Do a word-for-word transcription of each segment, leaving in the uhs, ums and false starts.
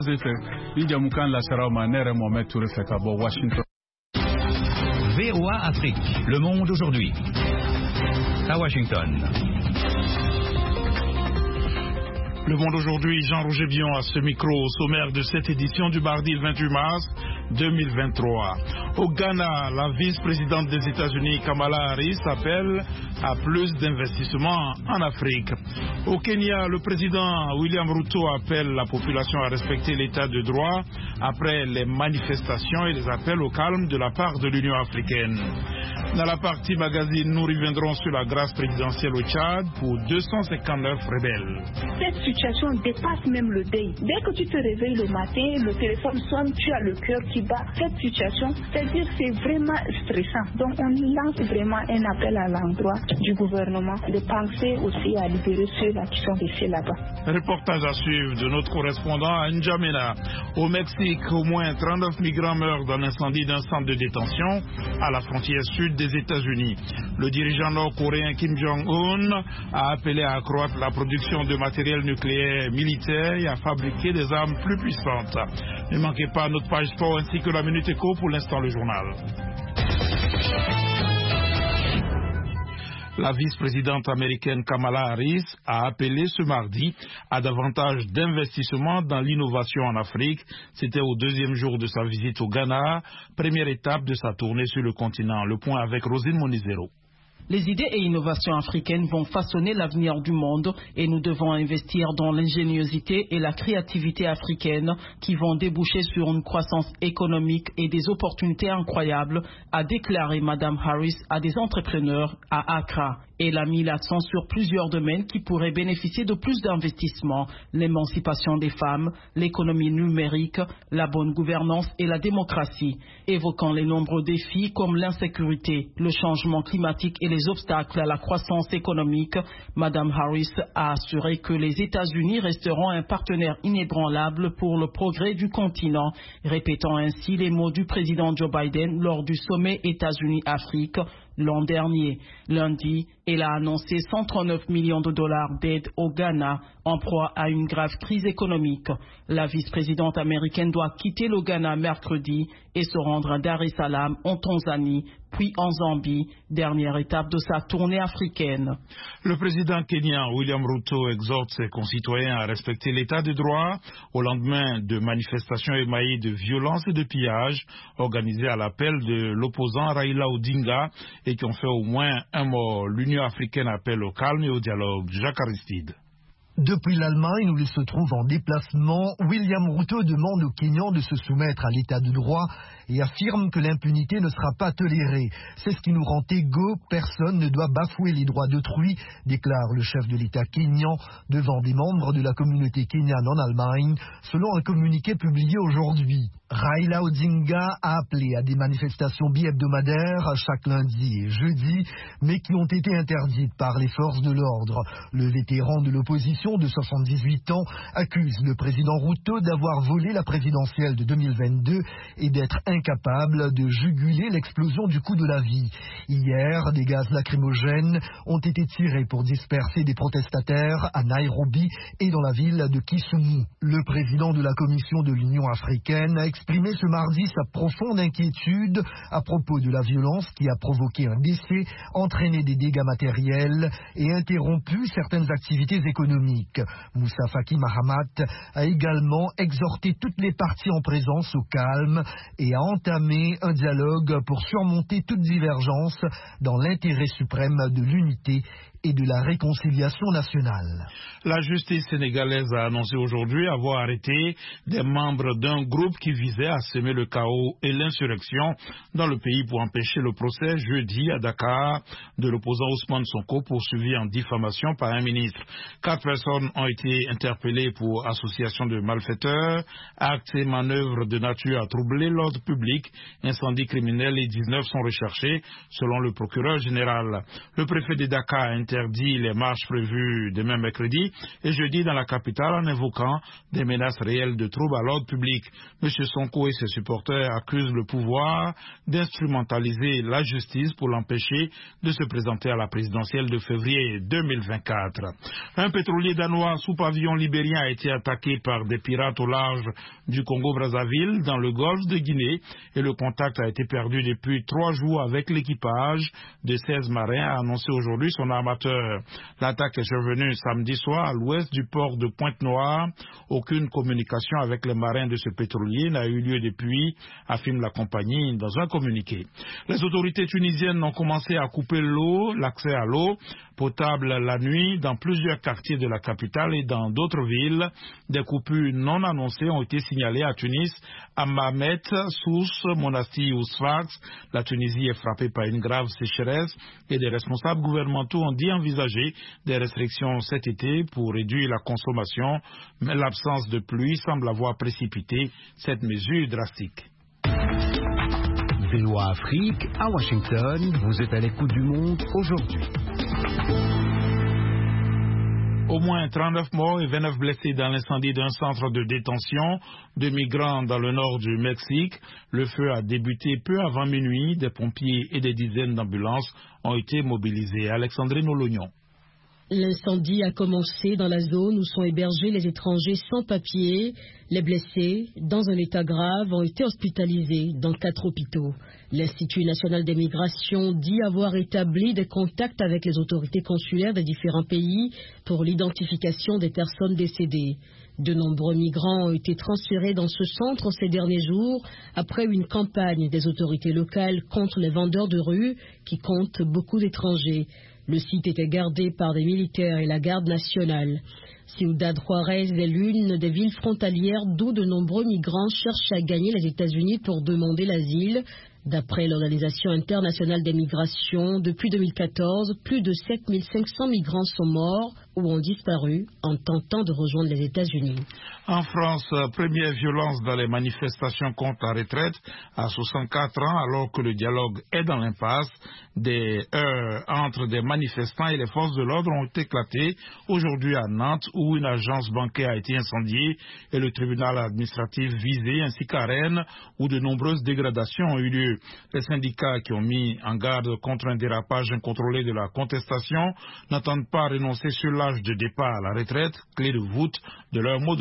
V O A Afrique, le monde aujourd'hui. À Washington. Le Monde aujourd'hui, Jean-Roger Bion à ce micro au sommaire de cette édition du mardi vingt-huit mars deux mille vingt-trois. Au Ghana, la vice-présidente des États-Unis Kamala Harris appelle à plus d'investissements en Afrique. Au Kenya, le président William Ruto appelle la population à respecter l'état de droit après les manifestations et les appels au calme de la part de l'Union africaine. Dans la partie magazine, nous reviendrons sur la grâce présidentielle au Tchad pour deux cent cinquante-neuf rebelles. Cette situation dépasse même le deuil. Dès que tu te réveilles le matin, le téléphone sonne, tu as le cœur qui bat. Cette situation, c'est-à-dire c'est vraiment stressant. Donc on lance vraiment un appel à l'endroit du gouvernement de penser aussi à libérer ceux-là qui sont laissés là-bas. Reportage à suivre de notre correspondant à N'Djamena. Au Mexique, au moins trente-neuf migrants meurent dans l'incendie d'un centre de détention à la frontière sud des États-Unis. Le dirigeant nord-coréen Kim Jong-un a appelé à accroître la production de matériel nucléaire militaire et à fabriquer des armes plus puissantes. Ne manquez pas notre page sport ainsi que la Minute Éco, pour l'instant le journal. La vice-présidente américaine Kamala Harris a appelé ce mardi à davantage d'investissements dans l'innovation en Afrique. C'était au deuxième jour de sa visite au Ghana, première étape de sa tournée sur le continent. Le point avec Rosine Monizero. Les idées et innovations africaines vont façonner l'avenir du monde et nous devons investir dans l'ingéniosité et la créativité africaine qui vont déboucher sur une croissance économique et des opportunités incroyables, a déclaré Madame Harris à des entrepreneurs à Accra. Elle a mis l'accent sur plusieurs domaines qui pourraient bénéficier de plus d'investissements: l'émancipation des femmes, l'économie numérique, la bonne gouvernance et la démocratie, évoquant les nombreux défis comme l'insécurité, le changement climatique et les obstacles à la croissance économique. Madame Harris a assuré que les États-Unis resteront un partenaire inébranlable pour le progrès du continent, répétant ainsi les mots du président Joe Biden lors du sommet États-Unis-Afrique l'an dernier. Lundi, elle a annoncé cent trente-neuf millions de dollars d'aide au Ghana en proie à une grave crise économique. La vice-présidente américaine doit quitter le Ghana mercredi et se rendre à Dar es Salaam en Tanzanie, puis en Zambie, dernière étape de sa tournée africaine. Le président kenyan William Ruto exhorte ses concitoyens à respecter l'état de droit au lendemain de manifestations émaillées de violence et de pillage organisées à l'appel de l'opposant Raila Odinga et qui ont fait au moins un mort. L'Union africaine appelle au calme et au dialogue. Jacques Aristide. Depuis l'Allemagne, où il se trouve en déplacement, William Ruto demande aux Kenyans de se soumettre à l'état de droit et affirme que l'impunité ne sera pas tolérée. C'est ce qui nous rend égaux, personne ne doit bafouer les droits d'autrui, déclare le chef de l'État kényan devant des membres de la communauté kenyane en Allemagne, selon un communiqué publié aujourd'hui. Raila Odinga a appelé à des manifestations bi-hebdomadaires chaque lundi et jeudi, mais qui ont été interdites par les forces de l'ordre. Le vétéran de l'opposition de soixante-dix-huit ans accuse le président Ruto d'avoir volé la présidentielle de deux mille vingt-deux et d'être incapable de juguler l'explosion du coût de la vie. Hier, des gaz lacrymogènes ont été tirés pour disperser des protestataires à Nairobi et dans la ville de Kisumu. Le président de la Commission de l'Union africaine a exprimé ce mardi sa profonde inquiétude à propos de la violence qui a provoqué un décès, entraîné des dégâts matériels et interrompu certaines activités économiques. Moussa Faki Mahamat a également exhorté toutes les parties en présence au calme et a entamé un dialogue pour surmonter toute divergence dans l'intérêt suprême de l'unité et de la réconciliation nationale. La justice sénégalaise a annoncé aujourd'hui avoir arrêté des membres d'un groupe qui visait à semer le chaos et l'insurrection dans le pays pour empêcher le procès jeudi à Dakar de l'opposant Ousmane Sonko poursuivi en diffamation par un ministre. Quatre personnes ont été interpellées pour association de malfaiteurs, actes et manœuvres de nature à troubler l'ordre public, incendie criminel et dix-neuf sont recherchés selon le procureur général. Le préfet de Dakar a interdit les marches prévues demain mercredi et jeudi dans la capitale en invoquant des menaces réelles de troubles à l'ordre public. M. Sonko et ses supporters accusent le pouvoir d'instrumentaliser la justice pour l'empêcher de se présenter à la présidentielle de février deux mille vingt-quatre. Un pétrolier danois sous pavillon libérien a été attaqué par des pirates au large du Congo-Brazzaville dans le golfe de Guinée et le contact a été perdu depuis trois jours avec l'équipage de seize marins, a annoncé aujourd'hui son armateur. L'attaque est survenue samedi soir à l'ouest du port de Pointe-Noire. Aucune communication avec les marins de ce pétrolier n'a eu lieu depuis, affirme la compagnie dans un communiqué. Les autorités tunisiennes ont commencé à couper l'eau, l'accès à l'eau potable la nuit dans plusieurs quartiers de la capitale et dans d'autres villes. Des coupures non annoncées ont été signalées à Tunis, à Mamet, Sousse, Monastir ou Sfax. La Tunisie est frappée par une grave sécheresse et des responsables gouvernementaux ont dit envisager des restrictions cet été pour réduire la consommation, mais l'absence de pluie semble avoir précipité cette mesure drastique. V O A Afrique, à Washington, vous êtes à l'écoute du monde aujourd'hui. Au moins trente-neuf morts et vingt-neuf blessés dans l'incendie d'un centre de détention de migrants dans le nord du Mexique. Le feu a débuté peu avant minuit. Des pompiers et des dizaines d'ambulances ont été mobilisés. Alexandrine Olognon. L'incendie a commencé dans la zone où sont hébergés les étrangers sans papier. Les blessés, dans un état grave, ont été hospitalisés dans quatre hôpitaux. L'Institut national des migrations dit avoir établi des contacts avec les autorités consulaires des différents pays pour l'identification des personnes décédées. De nombreux migrants ont été transférés dans ce centre ces derniers jours après une campagne des autorités locales contre les vendeurs de rue qui comptent beaucoup d'étrangers. Le site était gardé par des militaires et la garde nationale. Ciudad Juárez est l'une des villes frontalières d'où de nombreux migrants cherchent à gagner les États-Unis pour demander l'asile. D'après l'Organisation internationale des migrations, depuis deux mille quatorze, plus de sept mille cinq cents migrants sont morts ou ont disparu en tentant de rejoindre les États-Unis. En France, première violence dans les manifestations contre la retraite à soixante-quatre ans, alors que le dialogue est dans l'impasse. Des heurts entre des manifestants et les forces de l'ordre ont éclaté aujourd'hui à Nantes, où une agence bancaire a été incendiée et le tribunal administratif visé, ainsi qu'à Rennes, où de nombreuses dégradations ont eu lieu. Les syndicats qui ont mis en garde contre un dérapage incontrôlé de la contestation n'entendent pas renoncer sur l'âge de départ à la retraite, clé de voûte de leur mot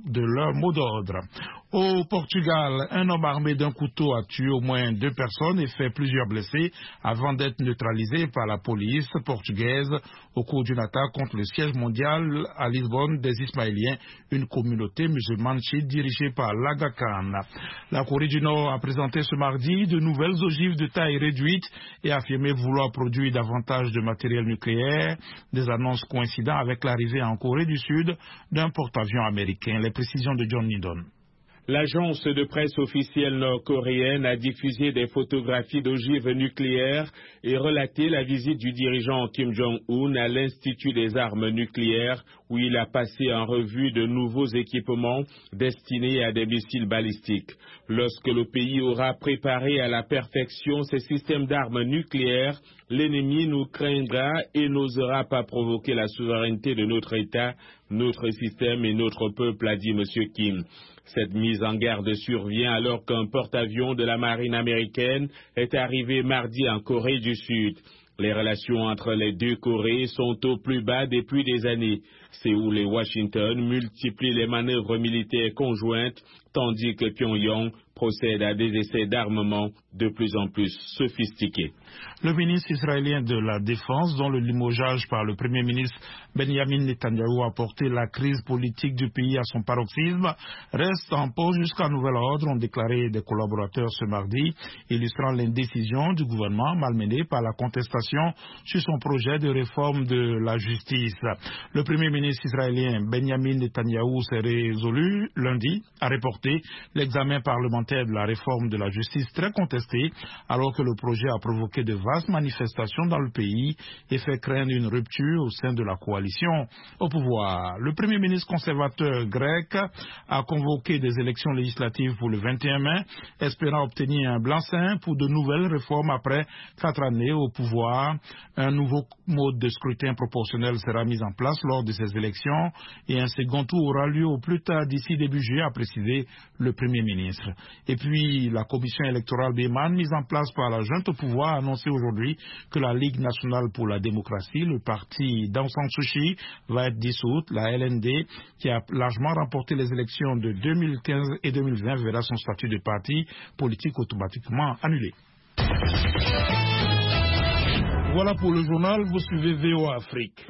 d'ordre. Au Portugal, un homme armé d'un couteau a tué au moins deux personnes et fait plusieurs blessés avant d'être neutralisé par la police portugaise au cours d'une attaque contre le siège mondial à Lisbonne des Ismaéliens, une communauté musulmane chiite dirigée par l'Aga Khan. La Corée du Nord a présenté ce mardi de nouvelles ogives de taille réduite et affirmé vouloir produire davantage de matériel nucléaire, des annonces coïncidant avec l'arrivée en Corée du Sud d'un porte-avions américain. Les précisions de John Nidon. L'agence de presse officielle nord-coréenne a diffusé des photographies d'ogives nucléaires et relaté la visite du dirigeant Kim Jong-un à l'Institut des armes nucléaires où il a passé en revue de nouveaux équipements destinés à des missiles balistiques. Lorsque le pays aura préparé à la perfection ses systèmes d'armes nucléaires, l'ennemi nous craindra et n'osera pas provoquer la souveraineté de notre État, notre système et notre peuple, a dit M. Kim. Cette mise en garde survient alors qu'un porte-avions de la marine américaine est arrivé mardi en Corée du Sud. Les relations entre les deux Corées sont au plus bas depuis des années. Séoul et Washington multiplient les manœuvres militaires conjointes, tandis que Pyongyang procède à des essais d'armement de plus en plus sophistiqués. Le ministre israélien de la Défense, dont le limogeage par le Premier ministre Benjamin Netanyahu a porté la crise politique du pays à son paroxysme, reste en pause jusqu'à nouvel ordre, ont déclaré des collaborateurs ce mardi, illustrant l'indécision du gouvernement malmené par la contestation sur son projet de réforme de la justice. Le Premier ministre ministre israélien Benjamin Netanyahou s'est résolu lundi à reporter l'examen parlementaire de la réforme de la justice très contestée, alors que le projet a provoqué de vastes manifestations dans le pays et fait craindre une rupture au sein de la coalition au pouvoir. Le premier ministre conservateur grec a convoqué des élections législatives pour le vingt et un mai, espérant obtenir un blanc-seing pour de nouvelles réformes après quatre années au pouvoir. Un nouveau mode de scrutin proportionnel sera mis en place lors de ces élections et un second tour aura lieu au plus tard d'ici début juillet, a précisé le Premier ministre. Et puis, la commission électorale Beyman, mise en place par la junte au pouvoir, a annoncé aujourd'hui que la Ligue nationale pour la démocratie, le parti d'Aung San Suu Kyi, va être dissoute. La L N D, qui a largement remporté les élections de deux mille quinze et deux mille vingt, verra son statut de parti politique automatiquement annulé. Voilà pour le journal, vous suivez V O A Afrique.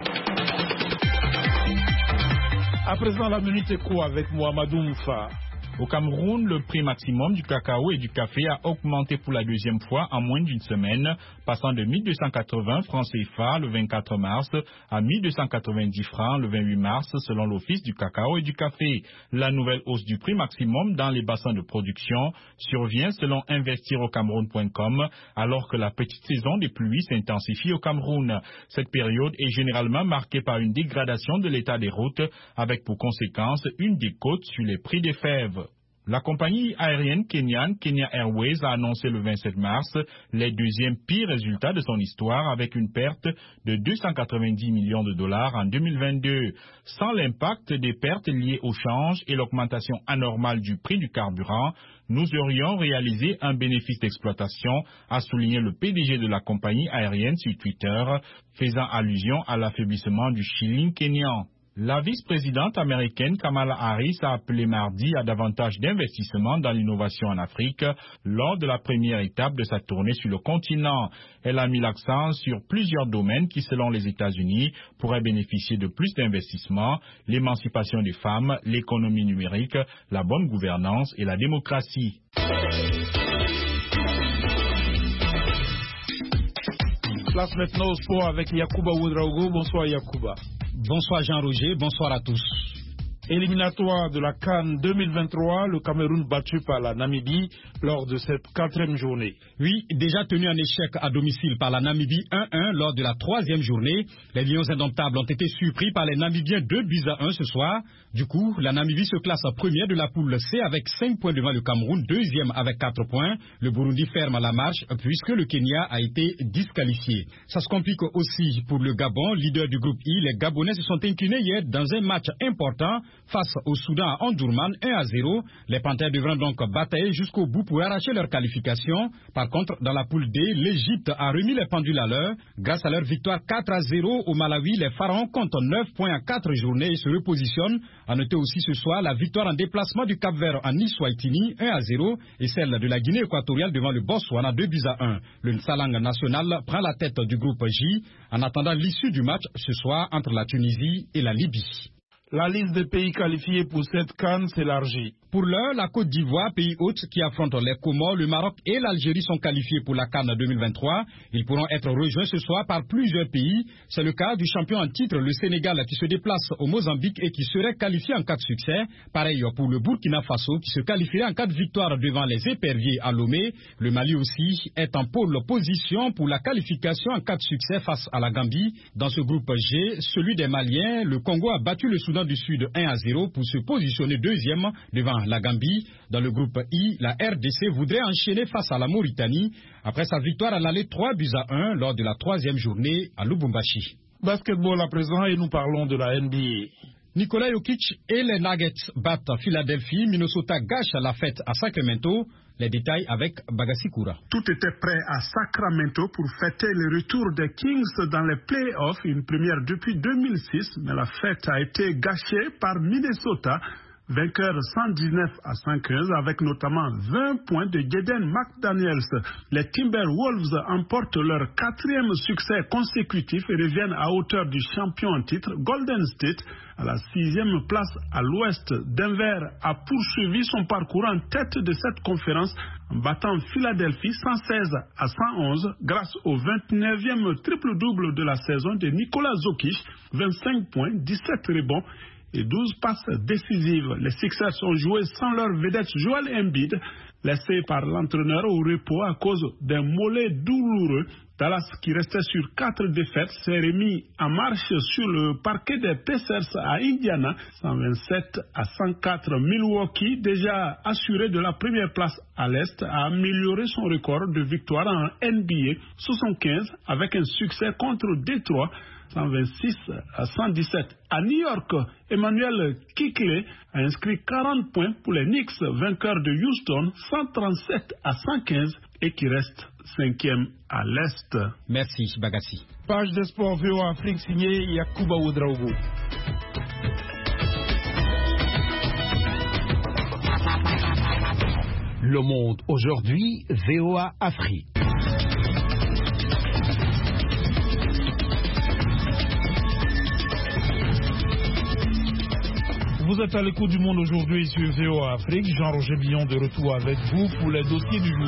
À présent, la minute éco avec Mohamedou Moufa. Au Cameroun, le prix maximum du cacao et du café a augmenté pour la deuxième fois en moins d'une semaine, passant de mille deux cent quatre-vingts francs C F A le vingt-quatre mars à mille deux cent quatre-vingt-dix francs le vingt-huit mars, selon l'Office du cacao et du café. La nouvelle hausse du prix maximum dans les bassins de production survient selon investir au cameroun point com, alors que la petite saison des pluies s'intensifie au Cameroun. Cette période est généralement marquée par une dégradation de l'état des routes, avec pour conséquence une décote sur les prix des fèves. La compagnie aérienne kenyane Kenya Airways a annoncé le vingt-sept mars les deuxièmes pires résultats de son histoire, avec une perte de deux cent quatre-vingt-dix millions de dollars en deux mille vingt-deux. Sans l'impact des pertes liées au change et l'augmentation anormale du prix du carburant, nous aurions réalisé un bénéfice d'exploitation, a souligné le P D G de la compagnie aérienne sur Twitter, faisant allusion à l'affaiblissement du shilling kényan. La vice-présidente américaine Kamala Harris a appelé mardi à davantage d'investissements dans l'innovation en Afrique lors de la première étape de sa tournée sur le continent. Elle a mis l'accent sur plusieurs domaines qui, selon les États-Unis, pourraient bénéficier de plus d'investissements: l'émancipation des femmes, l'économie numérique, la bonne gouvernance et la démocratie. Place maintenant au sport avec Yacouba Ouedraogo. Bonsoir Yacouba. Bonsoir Jean-Roger, bonsoir à tous. Éliminatoire de la CAN deux mille vingt-trois, le Cameroun battu par la Namibie lors de cette quatrième journée. Oui, déjà tenu en échec à domicile par la Namibie un un lors de la troisième journée, les Lions indomptables ont été surpris par les Namibiens deux buts à un ce soir. Du coup, la Namibie se classe première de la poule C avec cinq points devant le Cameroun, deuxième avec quatre points. Le Burundi ferme la marche puisque le Kenya a été disqualifié. Ça se complique aussi pour le Gabon, leader du groupe I. Les Gabonais se sont inclinés hier dans un match important face au Soudan à Omdurman, un à zéro. Les Panthères devront donc batailler jusqu'au bout pour arracher leur qualification. Par contre, dans la poule D, l'Égypte a remis les pendules à l'heure. Grâce à leur victoire quatre à zéro au Malawi, les Pharaons comptent neuf points en quatre journées et se repositionnent. À noter aussi ce soir la victoire en déplacement du Cap-Vert en Eswatini, un à zéro, et celle de la Guinée équatoriale devant le Botswana, deux buts à un. Le Nsalang national prend la tête du groupe J en attendant l'issue du match ce soir entre la Tunisie et la Libye. La liste des pays qualifiés pour cette CAN s'élargit. Pour l'heure, la Côte d'Ivoire, pays hôte qui affronte les Comores, le Maroc et l'Algérie sont qualifiés pour la CAN deux mille vingt-trois. Ils pourront être rejoints ce soir par plusieurs pays. C'est le cas du champion en titre, le Sénégal, qui se déplace au Mozambique et qui serait qualifié en cas de succès. Pareil pour le Burkina Faso, qui se qualifierait en cas de victoire devant les Éperviers à Lomé. Le Mali aussi est en pôle position pour la qualification en cas de succès face à la Gambie. Dans ce groupe G, celui des Maliens, le Congo a battu le Soudan du Sud un à zéro pour se positionner deuxième devant la Gambie. Dans le groupe I, la R D C voudrait enchaîner face à la Mauritanie après sa victoire à l'aller trois buts à un lors de la troisième journée à Lubumbashi. Basketball à présent et nous parlons de la N B A. Nikola Jokic et les Nuggets battent Philadelphie. Minnesota gâche la fête à Sacramento. Les détails avec Bagassi Koura. Tout était prêt à Sacramento pour fêter le retour des Kings dans les playoffs, une première depuis deux mille six, mais la fête a été gâchée par Minnesota. vainqueur cent dix-neuf à cent quinze avec notamment vingt points de Jaden McDaniels. Les Timberwolves emportent leur quatrième succès consécutif et reviennent à hauteur du champion en titre Golden State à la sixième place à l'ouest. Denver a poursuivi son parcours en tête de cette conférence en battant Philadelphie cent seize à cent onze grâce au vingt-neuvième triple-double de la saison de Nikola Jokic, vingt-cinq points, dix-sept rebonds et douze passes décisives. Les Sixers ont joué sans leur vedette Joel Embiid, laissé par l'entraîneur au repos à cause d'un mollet douloureux. Dallas, qui restait sur quatre défaites, s'est remis en marche sur le parquet des Pacers à Indiana, cent vingt-sept à cent quatre. Milwaukee, déjà assuré de la première place à l'Est, a amélioré son record de victoire en N B A, soixante-quinze, avec un succès contre Détroit, cent vingt-six à cent dix-sept. À New York, Emmanuel Quickley a inscrit quarante points pour les Knicks, vainqueurs de Houston, cent trente-sept à cent quinze, et qui reste cinquième à l'Est. Merci, Bagassi. Page de sport V O Afrique signée Yakuba Ouedraogo. Le Monde aujourd'hui, V O A Afrique. Vous êtes à l'écoute du Monde aujourd'hui sur V O A Afrique. Jean-Roger Billon de retour avec vous pour les dossiers du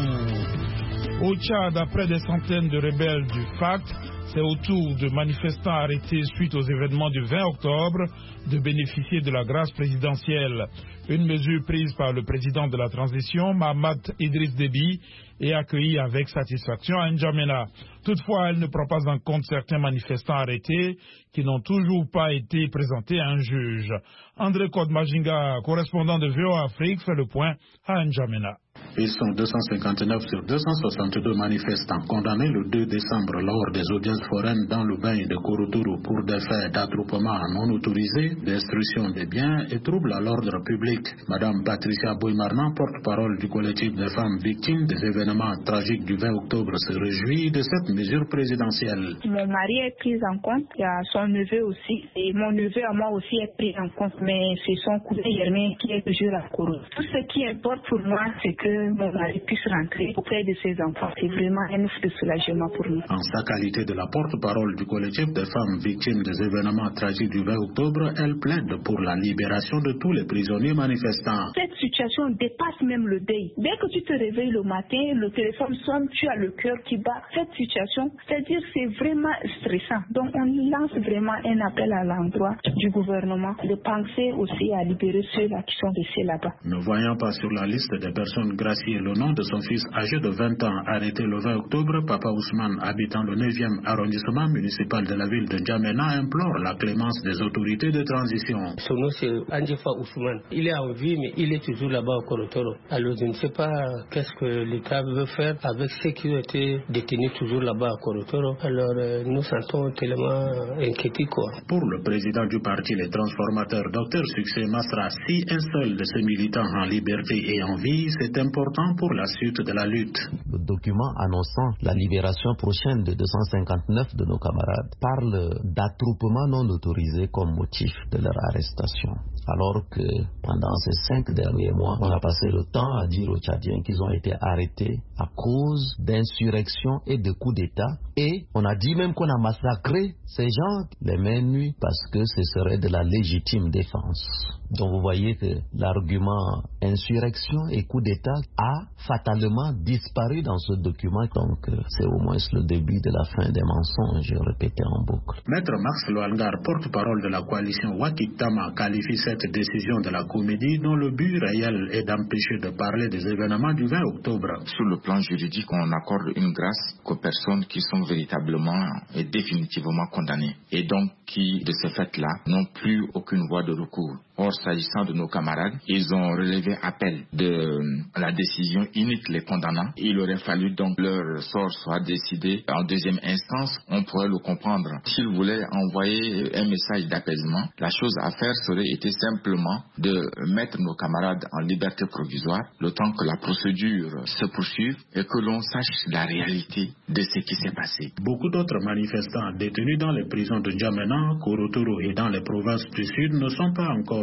jour. Au Tchad, après des centaines de rebelles du F A C, c'est au tour de manifestants arrêtés suite aux événements du vingt octobre de bénéficier de la grâce présidentielle. Une mesure prise par le président de la transition, Mahamat Idriss Déby, et accueillie avec satisfaction à N'Djamena. Toutefois, elle ne prend pas en compte certains manifestants arrêtés qui n'ont toujours pas été présentés à un juge. André Kodmajinga, correspondant de V O A Afrique, fait le point à N'Djamena. Ils sont deux cent cinquante-neuf sur deux cent soixante-deux manifestants condamnés le deux décembre lors des audiences foraines dans le bain de Korotoro pour des faits d'attroupement non autorisé, destruction des biens et troubles à l'ordre public. Madame Patricia Boymarnan, porte-parole du collectif des femmes victimes des événements tragiques du vingt octobre, se réjouit de cette mesure présidentielle. Mon mari est pris en compte, il y a son neveu aussi, et mon neveu à moi aussi est pris en compte, mais c'est son cousin Yermin qui est toujours à Korotoro. Tout ce qui importe pour moi, c'est que mon mari puisse rentrer auprès de ses enfants. C'est vraiment un ouf de soulagement pour nous. En sa qualité de la porte-parole du collectif des femmes victimes des événements tragiques du vingt octobre, elle plaide pour la libération de tous les prisonniers manifestants. Cette situation dépasse même le deuil. Dès que tu te réveilles le matin, le téléphone sonne, tu as le cœur qui bat. Cette situation, c'est-à-dire c'est vraiment stressant. Donc on lance vraiment un appel à l'endroit du gouvernement de penser aussi à libérer ceux-là qui sont restés là-bas. Ne voyant pas sur la liste des personnes graciées le nom de son fils âgé de vingt ans arrêté le vingt octobre, Papa Ousmane, habitant le neuvième arrondissement municipal de la ville de N'Djamena, implore la clémence des autorités de transition. Son nom c'est Andjifa Ousmane. Il est en vie mais il est toujours là-bas au Korotoro. Alors je ne sais pas qu'est-ce que l'État veut faire avec ceux qui ont été détenus toujours là-bas à Korotoro. Alors euh, nous sentons tellement inquiétés quoi. Pour le président du parti Les Transformateurs, Docteur Succès Masra, si un seul de ces militants en liberté et en vie, c'est important pour la suite de la lutte. Le document annonçant la libération prochaine de deux cent cinquante-neuf de nos camarades parle d'attroupement non autorisé comme motif de leur arrestation. Alors que pendant ces cinq derniers mois, on a passé le temps à dire aux Tchadiens qu'ils ont été arrêtés à cause d'insurrection et de coups d'État. Et on a dit même qu'on a massacré ces gens les mains nues parce que ce serait de la légitime défense. Donc vous voyez que l'argument insurrection et coup d'État a fatalement disparu dans ce document. Donc c'est au moins le début de la fin des mensonges répétés en boucle. Maître Max Loangar, porte-parole de la coalition Wakitama, qualifie cette décision de la comédie dont le but réel est d'empêcher de parler des événements du vingt octobre. Sur le plan juridique, on accorde une grâce aux personnes qui sont véritablement et définitivement condamnées et donc qui, de ce fait-là, n'ont plus aucune voie de recours. Or, s'agissant de nos camarades, ils ont relevé appel de la décision unique les condamnant. Il aurait fallu donc leur sort soit décidé en deuxième instance. On pourrait le comprendre. S'ils voulaient envoyer un message d'apaisement, la chose à faire serait été simplement de mettre nos camarades en liberté provisoire le temps que la procédure se poursuive et que l'on sache la réalité de ce qui s'est passé. Beaucoup d'autres manifestants détenus dans les prisons de N'Djamena, Korotoro et dans les provinces du Sud ne sont pas encore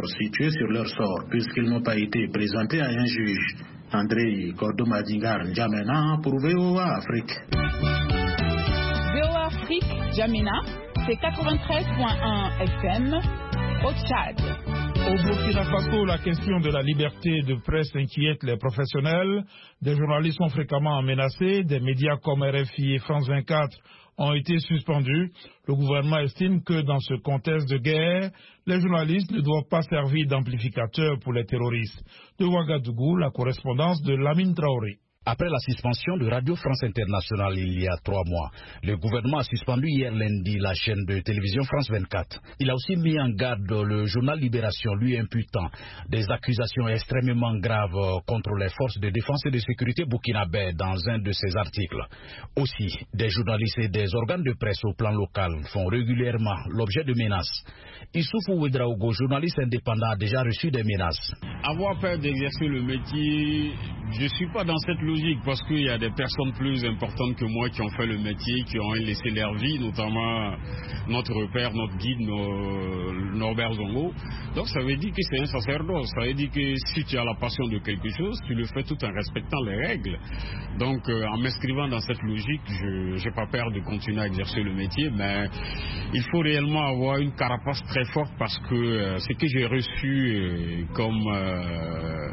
situés sur leur sort puisqu'ils n'ont pas été présentés à un juge. André Cordomadingar N'Djamena pour V O A Afrique. V O A Afrique, N'Djamena, c'est quatre-vingt-treize point un F M au Tchad. Au Burkina Faso, la question de la liberté de presse inquiète les professionnels. Des journalistes sont fréquemment menacés. Des médias comme R F I et France vingt-quatre ont été suspendus. Le gouvernement estime que dans ce contexte de guerre, les journalistes ne doivent pas servir d'amplificateurs pour les terroristes. De Ouagadougou, la correspondance de Lamine Traoré. Après la suspension de Radio France Internationale il y a trois mois, le gouvernement a suspendu hier lundi la chaîne de télévision France vingt-quatre. Il a aussi mis en garde le journal Libération, lui imputant des accusations extrêmement graves contre les forces de défense et de sécurité burkinabè dans un de ses articles. Aussi, des journalistes et des organes de presse au plan local font régulièrement l'objet de menaces. Issoufou Ouedraogo, journaliste indépendant, a déjà reçu des menaces. Avoir peur d'exercer le métier, je ne suis pas dans cette logique parce qu'il y a des personnes plus importantes que moi qui ont fait le métier, qui ont laissé leur vie, notamment notre repère, notre guide, nos, Norbert Zongo. Donc ça veut dire que c'est un sacerdoce. Ça veut dire que si tu as la passion de quelque chose, tu le fais tout en respectant les règles. Donc euh, en m'inscrivant dans cette logique, je n'ai pas peur de continuer à exercer le métier, mais il faut réellement avoir une carapace très forte parce que euh, ce que j'ai reçu euh, comme euh,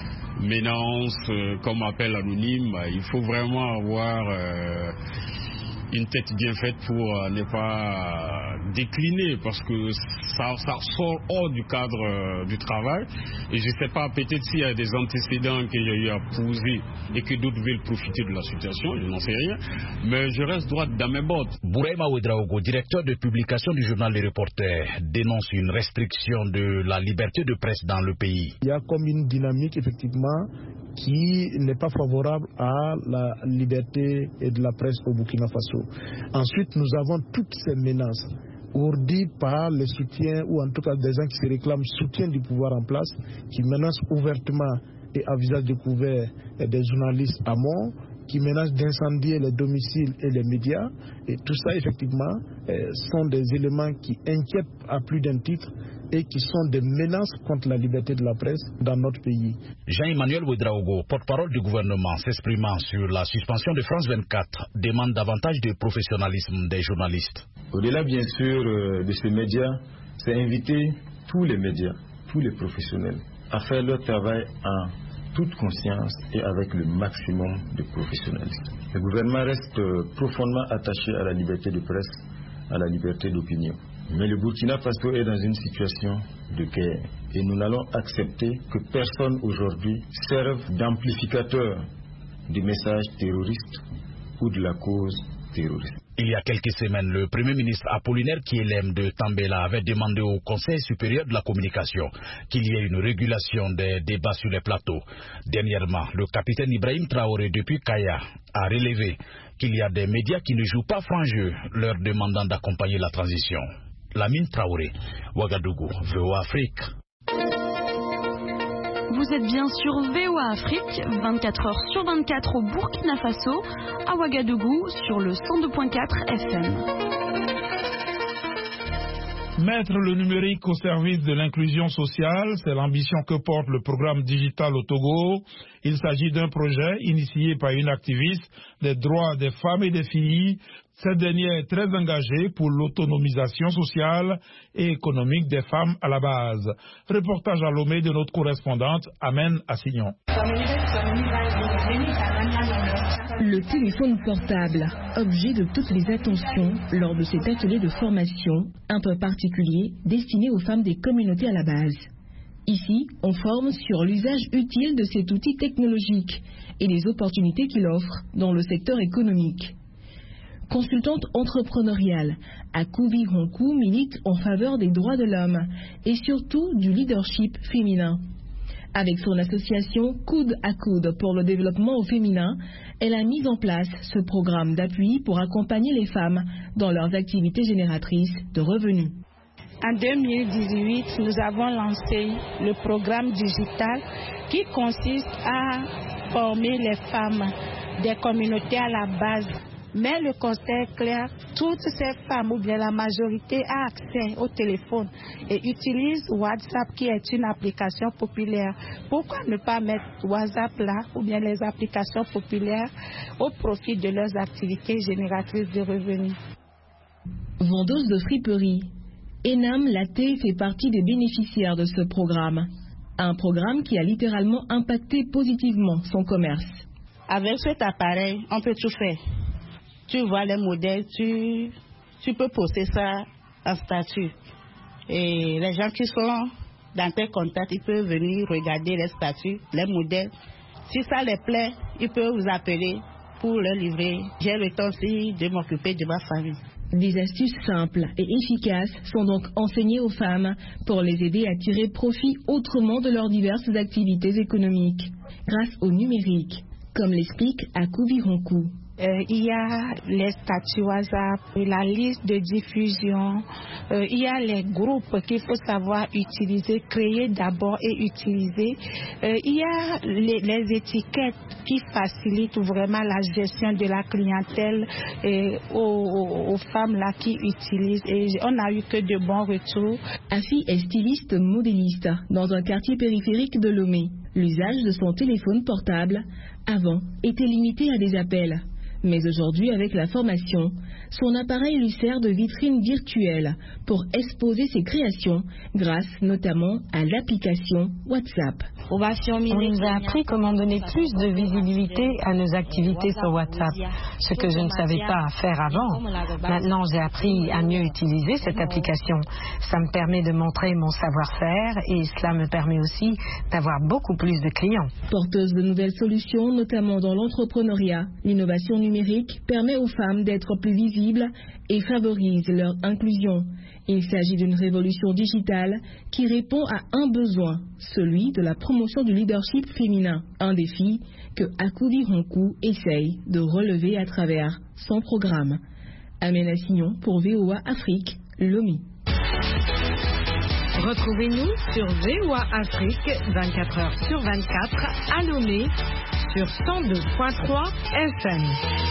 menace, euh, comme appel anonyme, bah, il faut vraiment avoir euh, une tête bien faite pour euh, ne pas décliner parce que ça, ça sort hors du cadre euh, du travail et je ne sais pas, peut-être s'il y a des antécédents que j'ai eu à poser et que d'autres veulent profiter de la situation, je n'en sais rien, mais je reste droit dans mes bottes. Bouraïma Ouedraogo, directeur de publication du journal Les Reporters, dénonce une restriction de la liberté de presse dans le pays. Il y a comme une dynamique effectivement qui n'est pas favorable à la liberté et de la presse au Burkina Faso. Ensuite, nous avons toutes ces menaces ourdies par les soutiens ou en tout cas des gens qui se réclament soutien du pouvoir en place, qui menacent ouvertement et à visage découvert des journalistes à mort, qui menacent d'incendier les domiciles et les médias. Et tout ça, effectivement, euh, sont des éléments qui inquiètent à plus d'un titre et qui sont des menaces contre la liberté de la presse dans notre pays. Jean-Emmanuel Ouedraogo, porte-parole du gouvernement, s'exprimant sur la suspension de France vingt-quatre, demande davantage de professionnalisme des journalistes. Au-delà, bien sûr, euh, de ces médias, c'est inviter tous les médias, tous les professionnels, à faire leur travail en toute conscience et avec le maximum de professionnalisme. Le gouvernement reste profondément attaché à la liberté de presse, à la liberté d'opinion. Mais le Burkina Faso est dans une situation de guerre et nous n'allons accepter que personne aujourd'hui serve d'amplificateur du message terroriste ou de la cause terroriste. Il y a quelques semaines, le Premier ministre Apollinaire Kielem de Tambela avait demandé au Conseil supérieur de la communication qu'il y ait une régulation des débats sur les plateaux. Dernièrement, le capitaine Ibrahim Traoré depuis Kaya a relevé qu'il y a des médias qui ne jouent pas franc jeu, leur demandant d'accompagner la transition. Lamine Traoré, Ouagadougou, V O A Afrique. Vous êtes bien sur V O A Afrique, vingt-quatre heures sur vingt-quatre au Burkina Faso, à Ouagadougou sur le cent deux point quatre F M. Mettre le numérique au service de l'inclusion sociale, c'est l'ambition que porte le programme digital au Togo. Il s'agit d'un projet initié par une activiste des droits des femmes et des filles. Cette dernière est très engagée pour l'autonomisation sociale et économique des femmes à la base. Reportage à Lomé de notre correspondante Amen Assignon. Le téléphone portable, objet de toutes les attentions lors de cet atelier de formation, un peu particulier destiné aux femmes des communautés à la base. Ici, on forme sur l'usage utile de cet outil technologique et les opportunités qu'il offre dans le secteur économique. Consultante entrepreneuriale, Akubi Honku milite en faveur des droits de l'homme et surtout du leadership féminin. Avec son association Coude à Coude pour le développement au féminin, elle a mis en place ce programme d'appui pour accompagner les femmes dans leurs activités génératrices de revenus. En deux mille dix-huit, nous avons lancé le programme digital qui consiste à former les femmes des communautés à la base Mais le constat est clair, toutes ces femmes ou bien la majorité a accès au téléphone et utilise WhatsApp qui est une application populaire. Pourquoi ne pas mettre WhatsApp là ou bien les applications populaires au profit de leurs activités génératrices de revenus? Vendeuse de friperie, Enam Laté fait partie des bénéficiaires de ce programme. Un programme qui a littéralement impacté positivement son commerce. Avec cet appareil, on peut tout faire. Tu vois les modèles, tu, tu peux poster ça en statut. Et les gens qui sont dans tes contacts, ils peuvent venir regarder les statuts, les modèles. Si ça les plaît, ils peuvent vous appeler pour le livrer. J'ai le temps aussi de m'occuper de ma famille. Des astuces simples et efficaces sont donc enseignées aux femmes pour les aider à tirer profit autrement de leurs diverses activités économiques, grâce au numérique, comme l'explique Akoubi Ronkou. Euh, il y a les statuts WhatsApp, la liste de diffusion, euh, il y a les groupes qu'il faut savoir utiliser, créer d'abord et utiliser. Euh, il y a les, les étiquettes qui facilitent vraiment la gestion de la clientèle et aux, aux, aux femmes là qui utilisent. Et on n'a eu que de bons retours. Afi est styliste modéliste dans un quartier périphérique de Lomé. L'usage de son téléphone portable avant était limité à des appels. Mais aujourd'hui, avec la formation, son appareil lui sert de vitrine virtuelle pour exposer ses créations grâce notamment à l'application WhatsApp. On nous a appris comment donner plus de visibilité à nos activités sur WhatsApp, ce que je ne savais pas faire avant. Maintenant, j'ai appris à mieux utiliser cette application. Ça me permet de montrer mon savoir-faire et cela me permet aussi d'avoir beaucoup plus de clients. Porteuse de nouvelles solutions, notamment dans l'entrepreneuriat, l'innovation numérique permet aux femmes d'être plus visibles et favorise leur inclusion. Il s'agit d'une révolution digitale qui répond à un besoin, celui de la promotion du leadership féminin, un défi que Akoubi Ronkou essaye de relever à travers son programme. Amena Signon pour V O A Afrique, Lomé. Retrouvez-nous sur V O A Afrique vingt-quatre heures sur vingt-quatre à Lomé sur cent deux virgule trois F M.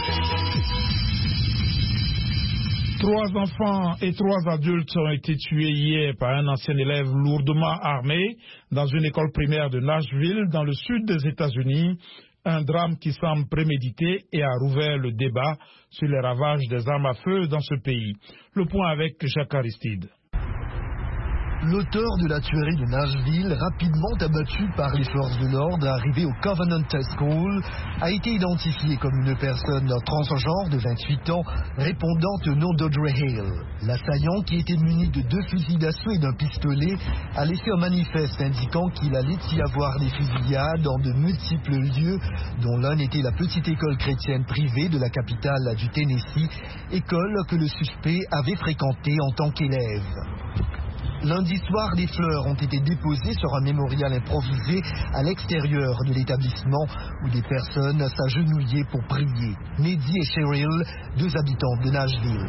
Trois enfants et trois adultes ont été tués hier par un ancien élève lourdement armé dans une école primaire de Nashville, dans le sud des États-Unis. Un drame qui semble prémédité et a rouvert le débat sur les ravages des armes à feu dans ce pays. Le point avec Jacques Aristide. L'auteur de la tuerie de Nashville, rapidement abattu par les forces de l'ordre arrivées au Covenant High School, a été identifié comme une personne transgenre de vingt-huit ans répondant au nom d'Audrey Hale. L'assaillant, qui était muni de deux fusils d'assaut et d'un pistolet, a laissé un manifeste indiquant qu'il allait y avoir des fusillades dans de multiples lieux, dont l'un était la petite école chrétienne privée de la capitale du Tennessee, école que le suspect avait fréquentée en tant qu'élève. Lundi soir, des fleurs ont été déposées sur un mémorial improvisé à l'extérieur de l'établissement où des personnes s'agenouillaient pour prier. Neddy et Cheryl, deux habitants de Nashville.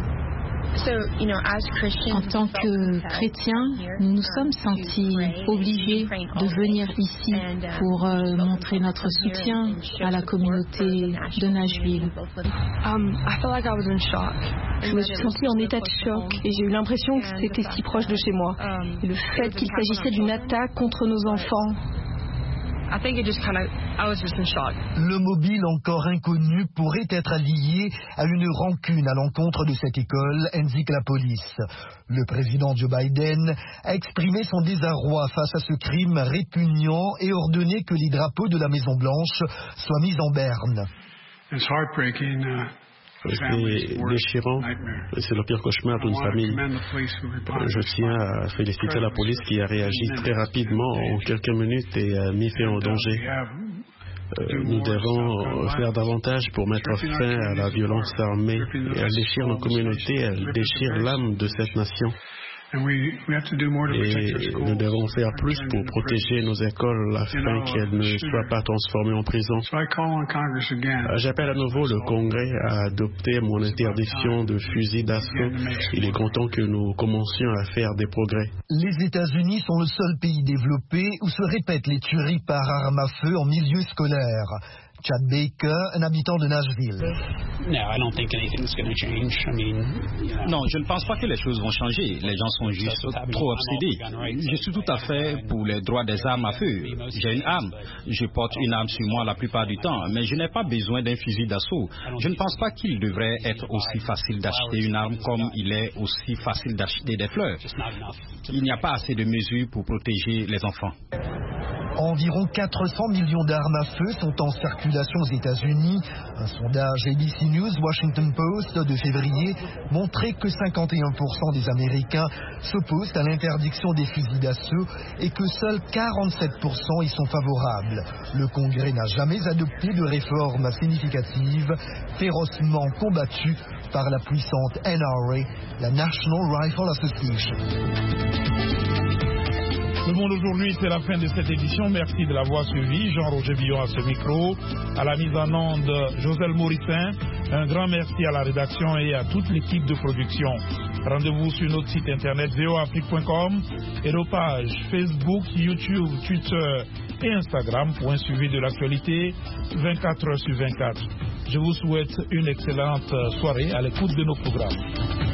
En tant que chrétiens, nous nous sommes sentis obligés de venir ici pour euh, montrer notre soutien à la communauté de Nashville. Je me suis sentie en état de choc et j'ai eu l'impression que c'était si proche de chez moi. Et le fait qu'il s'agissait d'une attaque contre nos enfants. Le mobile encore inconnu pourrait être lié à une rancune à l'encontre de cette école, indique la police. Le président Joe Biden a exprimé son désarroi face à ce crime répugnant et ordonné que les drapeaux de la Maison-Blanche soient mis en berne. C'est déchirant, c'est le pire cauchemar d'une famille. Je tiens à féliciter la police qui a réagi très rapidement en quelques minutes et a mis fin au danger. Euh, nous devons faire davantage pour mettre fin à la violence armée. Elle déchire nos communautés, elle déchire l'âme de cette nation. Et nous devons faire plus pour protéger nos écoles afin qu'elles ne soient pas transformées en prison. J'appelle à nouveau le Congrès à adopter mon interdiction de fusils d'assaut. Il est grand temps que nous commencions à faire des progrès. Les États-Unis sont le seul pays développé où se répètent les tueries par arme à feu en milieu scolaire. Chad Baker, un habitant de Nashville. Non, je ne pense pas que les choses vont changer. Les gens sont juste trop obsédés. Je suis tout à fait pour les droits des armes à feu. J'ai une arme. Je porte une arme sur moi la plupart du temps, mais je n'ai pas besoin d'un fusil d'assaut. Je ne pense pas qu'il devrait être aussi facile d'acheter une arme comme il est aussi facile d'acheter des fleurs. Il n'y a pas assez de mesures pour protéger les enfants. Environ quatre cents millions d'armes à feu sont en circulation aux États-Unis. Un sondage A B C News Washington Post de février montrait que cinquante et un pour cent des Américains s'opposent à l'interdiction des fusils d'assaut et que seuls quarante-sept pour cent y sont favorables. Le Congrès n'a jamais adopté de réforme significative, férocement combattue par la puissante N R A, la National Rifle Association. Le Monde aujourd'hui, c'est la fin de cette édition. Merci de l'avoir suivi. Jean-Roger Billon à ce micro. À la mise en onde, Joselle Mauricin. Un grand merci à la rédaction et à toute l'équipe de production. Rendez-vous sur notre site internet v o afrique point com et nos pages Facebook, YouTube, Twitter et Instagram pour un suivi de l'actualité vingt-quatre heures sur vingt-quatre. Je vous souhaite une excellente soirée à l'écoute de nos programmes.